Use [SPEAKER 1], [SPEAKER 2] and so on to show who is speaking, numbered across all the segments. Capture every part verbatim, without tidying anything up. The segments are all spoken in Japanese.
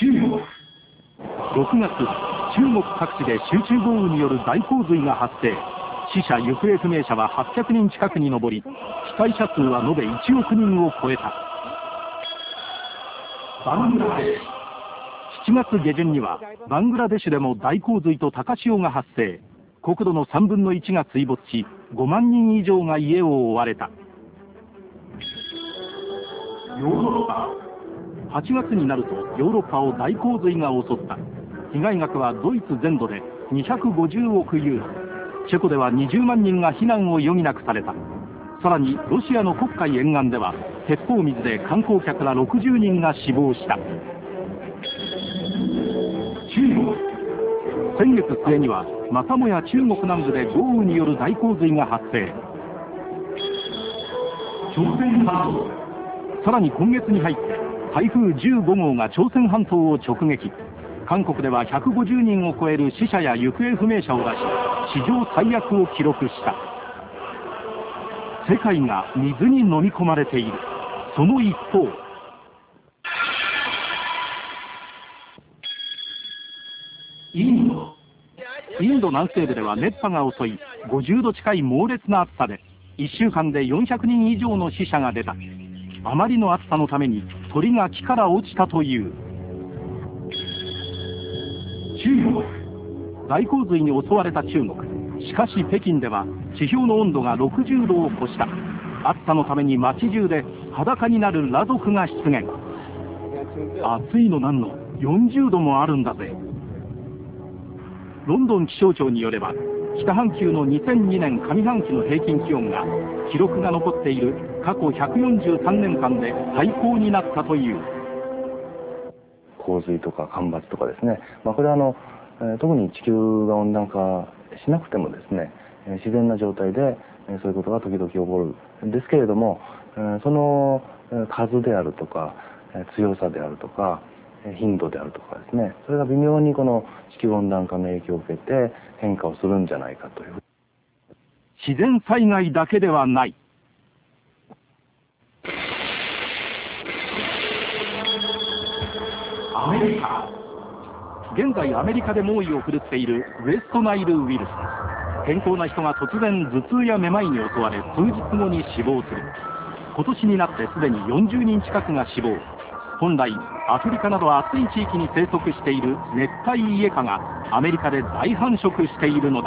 [SPEAKER 1] ろくがつ、中国各地で集中豪雨による大洪水が発生。死者・行方不明者ははっぴゃくにん近くに上り、被災者数は延べいちおくにんを超えた。バングラデシュ。しちがつ下旬にはバングラデシュでも大洪水と高潮が発生。国土のさんぶんのいちが水没し、ごまんにん以上が家を追われた。ヨーロッパ。はちがつになるとヨーロッパを大洪水が襲った。被害額はドイツ全土でにひゃくごじゅうおくユーロ、チェコではにじゅうまんにんが避難を余儀なくされた。さらにロシアの黒海沿岸では鉄砲水で観光客らろくじゅうにんが死亡した。中国。先月末にはまたもや中国南部で豪雨による大洪水が発生。朝鮮半島。さらに今月に入って台風じゅうごごうが朝鮮半島を直撃。韓国ではひゃくごじゅうにんを超える死者や行方不明者を出し、史上最悪を記録した。世界が水に飲み込まれている。その一方、インド。インド南西部では熱波が襲い、ごじゅうど近い猛烈な暑さでいっしゅうかんでよんひゃくにん以上の死者が出た。あまりの暑さのために鳥が木から落ちたという。中国。大洪水に襲われた中国。しかし北京では地表の温度がろくじゅうどを超した。暑さのために街中で裸になる裸族が出現。暑いのなんのよんじゅうどもあるんだぜ。ロンドン気象庁によれば北半球のにせんにねん上半期の平均気温が記録が残っている過去ひゃくよんじゅうさんねんかんで最高になったという。
[SPEAKER 2] 洪水とか干ばつとかですね、まあ、これはあの、えー、特に地球が温暖化しなくてもですね、自然な状態でそういうことが時々起こるんですけれども、その数であるとか強さであるとか頻度であるとかですね、それが微妙にこの地球温暖化の影響を受けて変化をするんじゃないかという。
[SPEAKER 1] 自然災害だけではない。アメリカ。現在アメリカで猛威を振るっているウエストナイルウイルス。健康な人が突然頭痛やめまいに襲われ数日後に死亡する。今年になってすでによんじゅうにん近くが死亡。本来アフリカなど暑い地域に生息している熱帯イエカがアメリカで大繁殖しているのだ。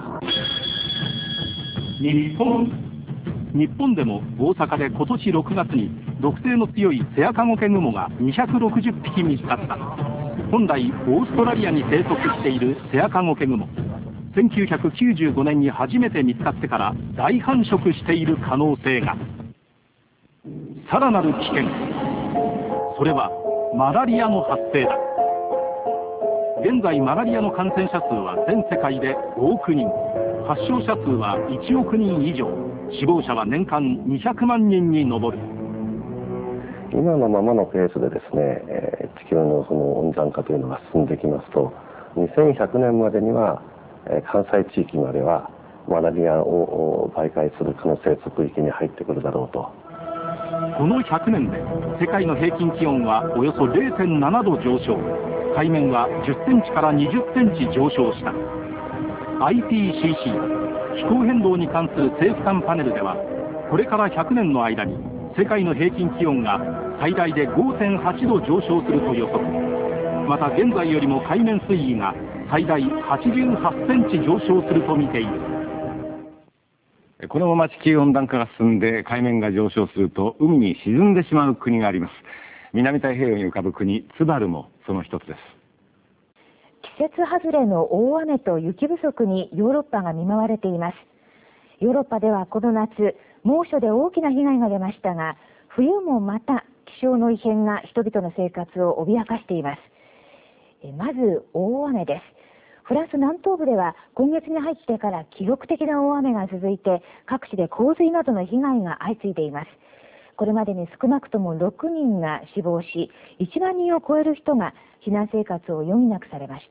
[SPEAKER 1] 日本。日本でも大阪で今年ろくがつに毒性の強いセアカゴケグモがにひゃくろくじゅっぴき見つかった。本来オーストラリアに生息しているセアカゴケグモ、せんきゅうひゃくきゅうじゅうごねんに初めて見つかってから大繁殖している可能性が。さらなる危険、それはマラリアの発生だ。現在マラリアの感染者数は全世界でごおくにん、発症者数はいちおくにん以上、死亡者は年間にひゃくまんにんに上る。
[SPEAKER 2] 今のままのペースでですね、えー、地球のその温暖化というのが進んできますと、にせんひゃくねんまでには、えー、関西地域まではマラリアを媒介する可能性区域に入ってくるだろうと。
[SPEAKER 1] このひゃくねんで世界の平均気温はおよそ れいてんななど上昇、海面はじゅっセンチからにじゅっセンチ上昇した。 アイピーシーシー 気候変動に関する政府間パネルでは、これからひゃくねんの間に世界の平均気温が最大で ごてんはちど上昇すると予測。また現在よりも海面水位が最大はちじゅうはちセンチ上昇すると見ている。
[SPEAKER 3] このまま地球温暖化が進んで海面が上昇すると海に沈んでしまう国があります。南太平洋に浮かぶ国ツバルもその一つです。
[SPEAKER 4] 季節外れの大雨と雪不足にヨーロッパが見舞われています。ヨーロッパではこの夏、猛暑で大きな被害が出ましたが、冬もまた気象の異変が人々の生活を脅かしています。まず大雨です。フランス南東部では今月に入ってから記録的な大雨が続いて、各地で洪水などの被害が相次いでいます。これまでに少なくともろくにんが死亡し、いちまんにんを超える人が避難生活を余儀なくされました。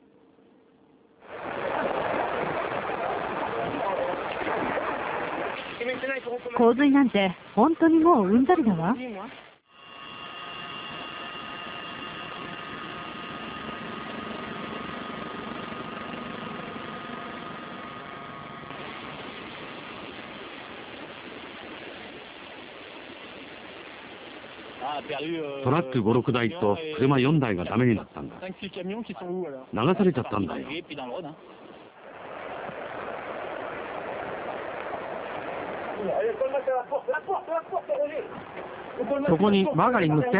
[SPEAKER 5] 洪水なんて本当にもううんざりだわ。
[SPEAKER 1] トラックご、ろくだいと車よんだいがダメになったんだ。流されちゃったんだよ。
[SPEAKER 6] そこにマーガリン塗って。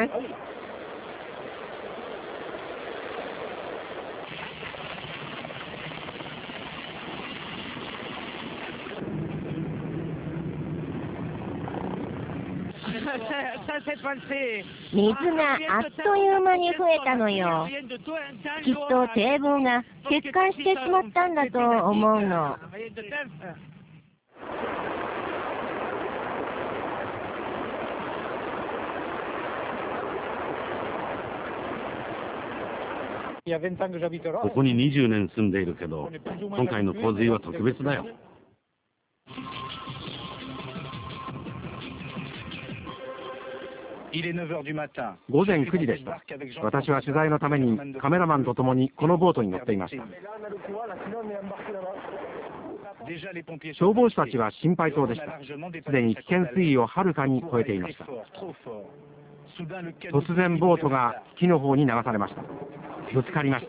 [SPEAKER 4] 水があっという間に増えたのよ。きっと堤防が決壊してしまったんだと思うの。
[SPEAKER 1] ここににじゅうねん住んでいるけど、今回の洪水は特別だよ。
[SPEAKER 6] 午前くじでした。私は取材のためにカメラマンと共にこのボートに乗っていました。消防士たちは心配そうでした。すでに危険水位をはるかに超えていました。突然ボートが木の方に流されました。ぶつかりました。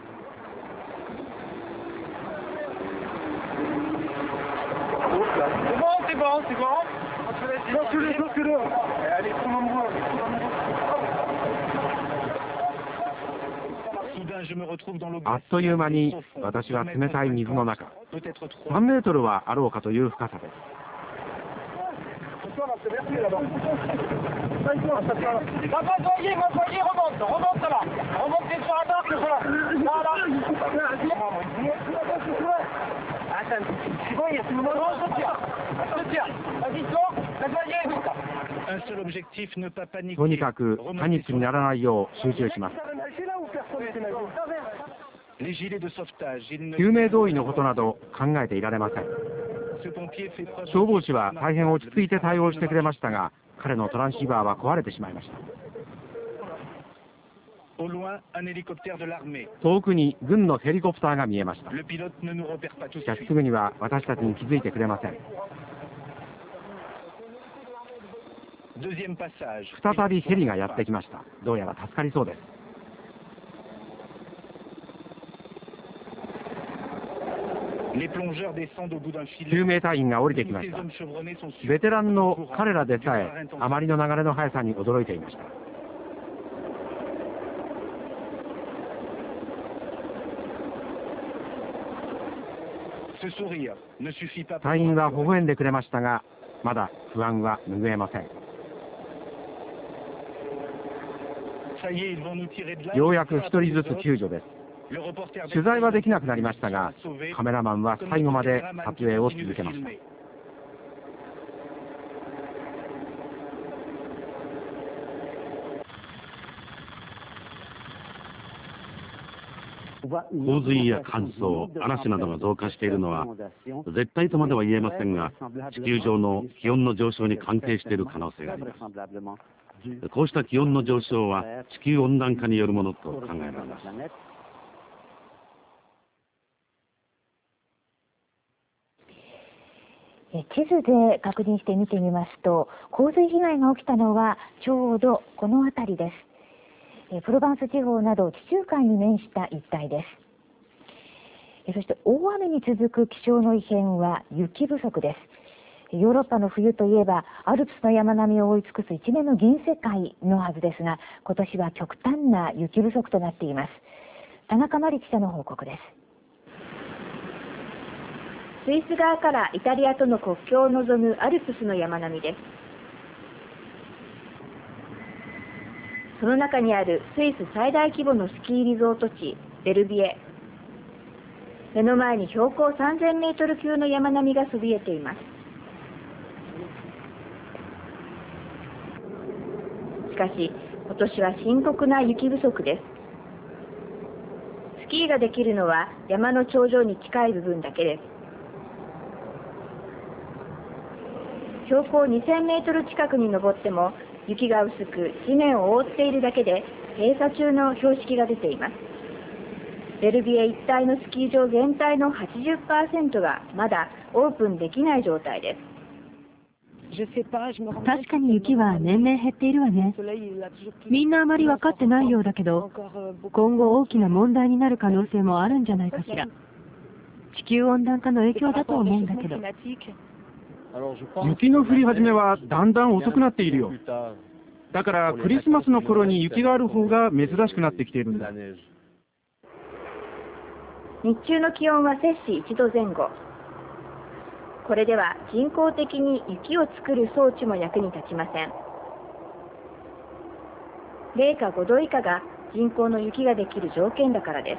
[SPEAKER 6] あっという間に私は冷たい水の中、さんメートルはあろうかという深さです。とにかくパニックにならないよう集中します。救命胴衣のことなど考えていられません。消防士は大変落ち着いて対応してくれましたが、彼のトランシーバーは壊れてしまいました。遠くに軍のヘリコプターが見えました。しかしすぐには私たちに気づいてくれません。再びヘリがやってきました。どうやら助かりそうです。救命隊員が降りてきました。ベテランの彼らでさえあまりの流れの速さに驚いていました。隊員は微笑んでくれましたが、まだ不安は拭えません。ようやく一人ずつ救助です。取材はできなくなりましたが、カメラマンは最後まで撮影を続けました。
[SPEAKER 1] 洪水や乾燥、嵐などが増加しているのは絶対とまでは言えませんが、地球上の気温の上昇に関係している可能性があります。こうした気温の上昇は地球温暖化によるものと考えられます。
[SPEAKER 4] 地図で確認して見てみますと、洪水被害が起きたのはちょうどこの辺りです。プロバンス地方など地中海に面した一帯です。そして大雨に続く気象の異変は雪不足です。ヨーロッパの冬といえばアルプスの山並みを覆い尽くす一面の銀世界のはずですが、今年は極端な雪不足となっています。田中真理記者の報告です。スイス側からイタリアとの国境を望むアルプスの山並みです。その中にあるスイス最大規模のスキーリゾート地ベルビエ。目の前に標高さんぜんメートル級の山並みがそびえています。しかし今年は深刻な雪不足です。スキーができるのは山の頂上に近い部分だけです。標高にせんメートル近くに登っても雪が薄く地面を覆っているだけで閉鎖中の標識が出ています。ベルビエ一帯のスキー場全体の はちじゅっパーセント がまだオープンできない状態です。
[SPEAKER 5] 確かに雪は年々減っているわね。みんなあまり分かってないようだけど、今後大きな問題になる可能性もあるんじゃないかしら。地球温暖化の影響だと思うんだけど。
[SPEAKER 6] 雪の降り始めはだんだん遅くなっているよ。だからクリスマスの頃に雪がある方が珍しくなってきているんだ。
[SPEAKER 4] 日中の気温は摂氏いちどぜん後。これでは人工的に雪を作る装置も役に立ちません。零下ごど以下が人工の雪ができる条件だからです。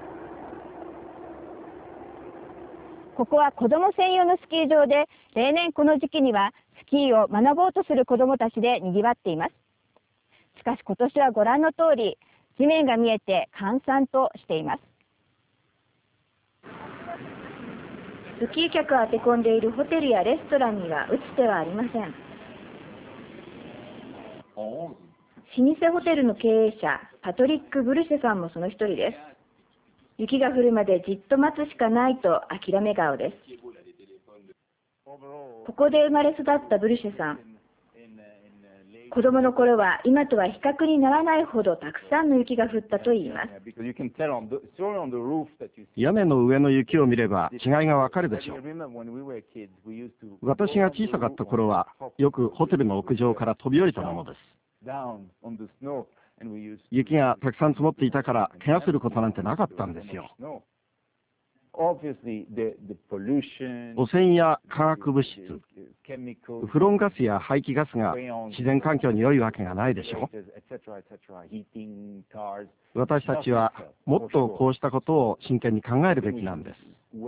[SPEAKER 4] ここは子ども専用のスキー場で、例年この時期にはスキーを学ぼうとする子どもたちでにぎわっています。しかし今年はご覧の通り、地面が見えて閑散としています。スキー客を当て込んでいるホテルやレストランには打つ手はありません。老舗ホテルの経営者、パトリック・ブルシェさんもその一人です。雪が降るまでじっと待つしかないと諦め顔です。ここで生まれ育ったブルシェさん。子供の頃は今とは比較にならないほどたくさんの雪が降ったといいます。
[SPEAKER 6] 屋根の上の雪を見れば違いがわかるでしょう。私が小さかった頃はよくホテルの屋上から飛び降りたものです。雪がたくさん積もっていたから怪我することなんてなかったんですよ。汚染や化学物質、フロンガスや排気ガスが自然環境に良いわけがないでしょう。私たちはもっとこうしたことを真剣に考えるべきなんです。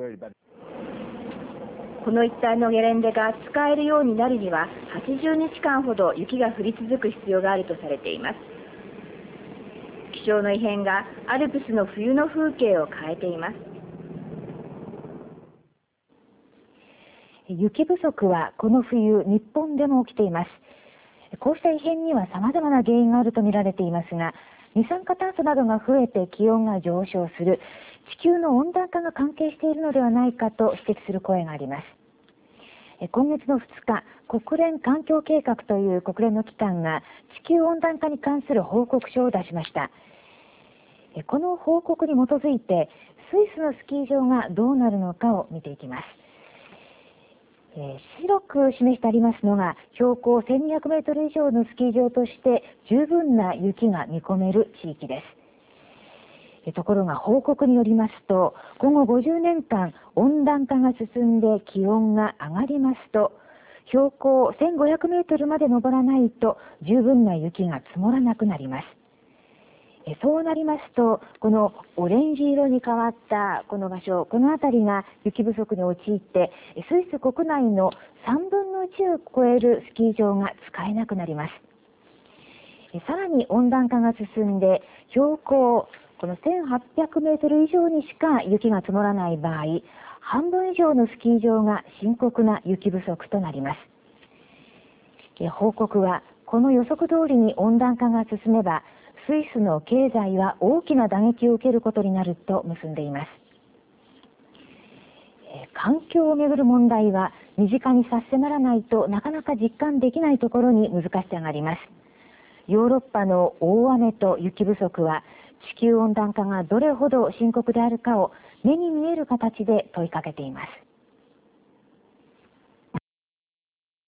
[SPEAKER 4] この一帯のゲレンデが使えるようになるにははちじゅうにちかんほど雪が降り続く必要があるとされています。気象の異変がアルプスの冬の風景を変えています。雪不足はこの冬、日本でも起きています。こうした異変には様々な原因があると見られていますが、二酸化炭素などが増えて気温が上昇する地球の温暖化が関係しているのではないかと指摘する声があります。今月のふつか、国連環境計画という国連の機関が地球温暖化に関する報告書を出しました。この報告に基づいてスイスのスキー場がどうなるのかを見ていきます。えー、白く示してありますのが標高せんにひゃくメートル以上のスキー場として十分な雪が見込める地域です。えー、ところが報告によりますと、今後ごじゅうねんかん温暖化が進んで気温が上がりますと、標高せんごひゃくメートルまで登らないと十分な雪が積もらなくなります。そうなりますと、このオレンジ色に変わったこの場所、この辺りが雪不足に陥って、スイス国内のさんぶんのいちを超えるスキー場が使えなくなります。さらに温暖化が進んで、標高このせんはっぴゃくメートル以上にしか雪が積もらない場合、半分以上のスキー場が深刻な雪不足となります。報告は、この予測通りに温暖化が進めば、スイスの経済は大きな打撃を受けることになると結んでいます。環境をめぐる問題は身近に差し迫らないとなかなか実感できないところに難しさがあります。ヨーロッパの大雨と雪不足は地球温暖化がどれほど深刻であるかを目に見える形で問いかけています。